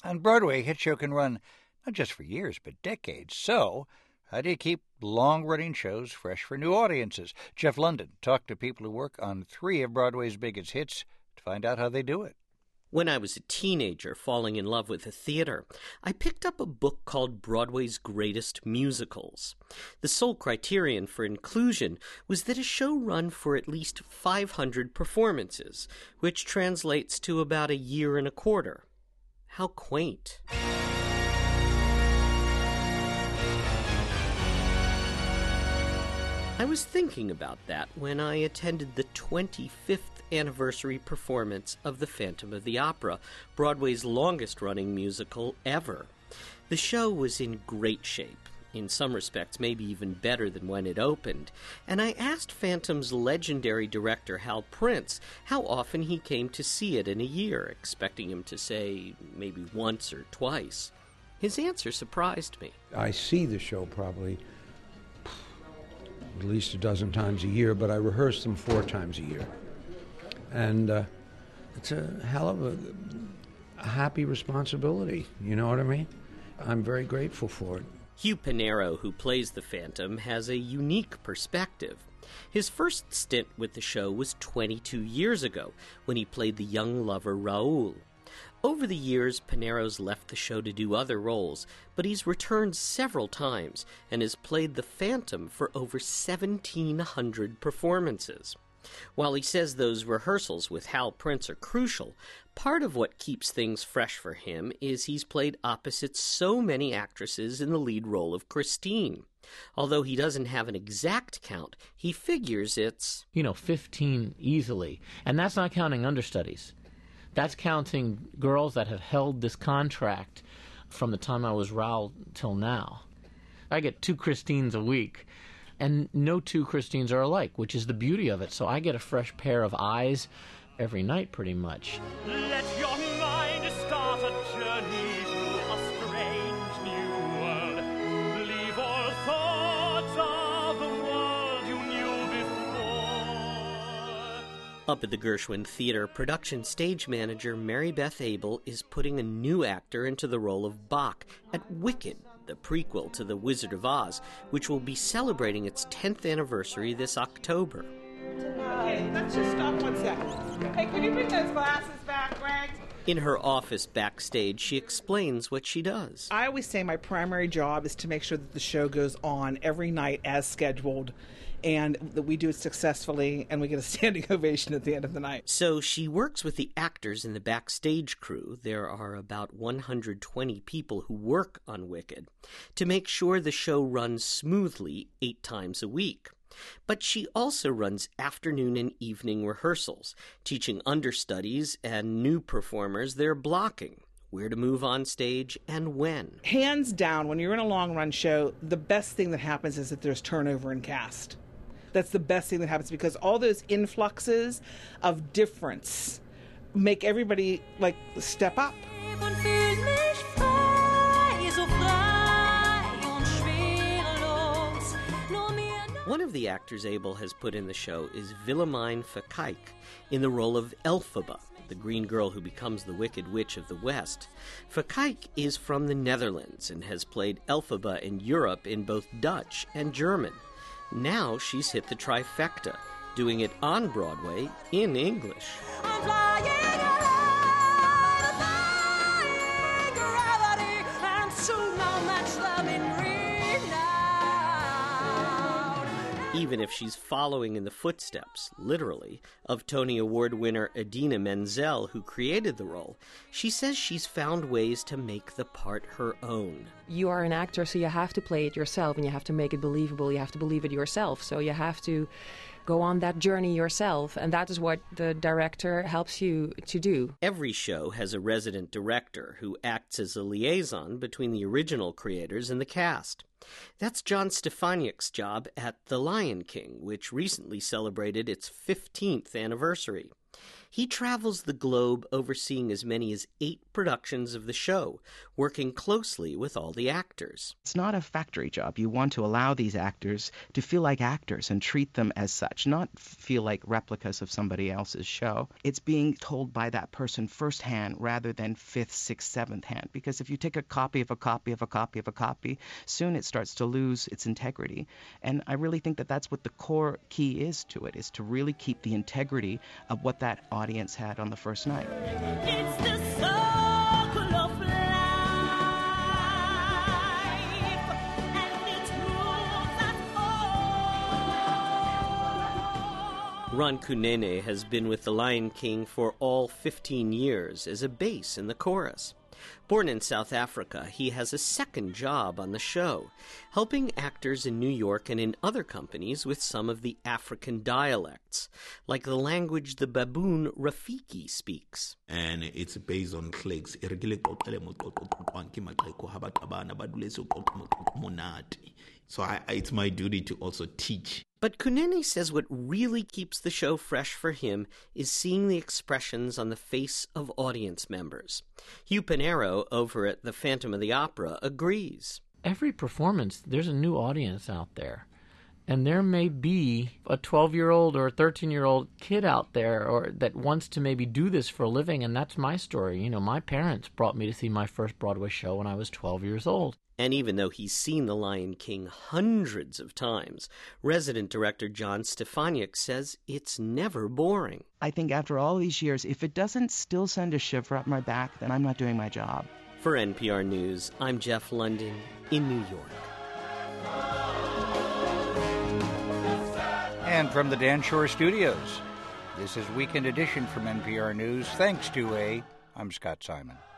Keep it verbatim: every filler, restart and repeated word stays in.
On Broadway, a hit show can run not just for years, but decades. So, how do you keep long-running shows fresh for new audiences? Jeff London talked to people who work on three of Broadway's biggest hits to find out how they do it. When I was a teenager falling in love with the theater, I picked up a book called Broadway's Greatest Musicals. The sole criterion for inclusion was that a show run for at least five hundred performances, which translates to about a year and a quarter. How quaint. I was thinking about that when I attended the twenty-fifth anniversary performance of The Phantom of the Opera, Broadway's longest-running musical ever. The show was in great shape, in some respects maybe even better than when it opened, and I asked Phantom's legendary director Hal Prince how often he came to see it in a year, expecting him to say maybe once or twice. His answer surprised me. I see the show probably at least a dozen times a year, but I rehearse them four times a year. And uh, it's a hell of a, a happy responsibility, you know what I mean? I'm very grateful for it. Hugh Panaro, who plays the Phantom, has a unique perspective. His first stint with the show was twenty-two years ago, when he played the young lover Raoul. Over the years, Panaro's left the show to do other roles, but he's returned several times and has played the Phantom for over seventeen hundred performances. While he says those rehearsals with Hal Prince are crucial, part of what keeps things fresh for him is he's played opposite so many actresses in the lead role of Christine. Although he doesn't have an exact count, he figures it's, you know, fifteen easily. And that's not counting understudies. That's counting girls that have held this contract from the time I was Raoul till now. I get two Christines a week, and no two Christines are alike, which is the beauty of it. So I get a fresh pair of eyes every night, pretty much. Let your mind start a journey through a strange new world. Leave all thoughts of the world you knew before. Up at the Gershwin Theater, production stage manager Mary Beth Abel is putting a new actor into the role of Bach at Wicked, the prequel to The Wizard of Oz, which will be celebrating its tenth anniversary this October. Okay, let's just stop one second. Hey, can you bring those glasses back, Greg? In her office backstage, she explains what she does. I always say my primary job is to make sure that the show goes on every night as scheduled, and that we do it successfully, and we get a standing ovation at the end of the night. So she works with the actors in the backstage crew. There are about one hundred twenty people who work on Wicked to make sure the show runs smoothly eight times a week. But she also runs afternoon and evening rehearsals, teaching understudies and new performers their blocking, where to move on stage and when. Hands down, when you're in a long-run show, the best thing that happens is that there's turnover in cast. That's the best thing that happens, because all those influxes of difference make everybody, like, step up. One of the actors Abel has put in the show is Willemijn Verkijk in the role of Elphaba, the green girl who becomes the Wicked Witch of the West. Verkijk is from the Netherlands and has played Elphaba in Europe in both Dutch and German. Now she's hit the trifecta, doing it on Broadway in English. I'm flying high, defying gravity, and soon I'll match them in renown. Even if she's following in the footsteps, literally, of Tony Award winner Idina Menzel, who created the role, she says she's found ways to make the part her own. You are an actor, so you have to play it yourself, and you have to make it believable. You have to believe it yourself. So you have to go on that journey yourself, and that is what the director helps you to do. Every show has a resident director who acts as a liaison between the original creators and the cast. That's John Stefaniak's job at The Lion King, which recently celebrated its fifteenth anniversary. He travels the globe overseeing as many as eight productions of the show, working closely with all the actors. It's not a factory job. You want to allow these actors to feel like actors and treat them as such, not feel like replicas of somebody else's show. It's being told by that person firsthand rather than fifth, sixth, seventh hand. Because if you take a copy of a copy of a copy of a copy, soon it starts to lose its integrity. And I really think that that's what the core key is to it, is to really keep the integrity of what that audience had on the first night. It's the circle of life, and it moves us all. Ron Kunene has been with The Lion King for all fifteen years as a bass in the chorus. Born in South Africa, he has a second job on the show, helping actors in New York and in other companies with some of the African dialects, like the language the baboon Rafiki speaks. And it's based on clicks. So I, it's my duty to also teach. But Kunene says what really keeps the show fresh for him is seeing the expressions on the face of audience members. Hugh Pinero over at the Phantom of the Opera agrees. Every performance, there's a new audience out there. And there may be a twelve-year-old or a thirteen-year-old kid out there or that wants to maybe do this for a living, and that's my story. You know, my parents brought me to see my first Broadway show when I was twelve years old. And even though he's seen The Lion King hundreds of times, resident director John Stefaniak says it's never boring. I think after all these years, if it doesn't still send a shiver up my back, then I'm not doing my job. For N P R News, I'm Jeff London in New York. And from the Dan Shore Studios, this is Weekend Edition from N P R News. Thanks to A, I'm Scott Simon.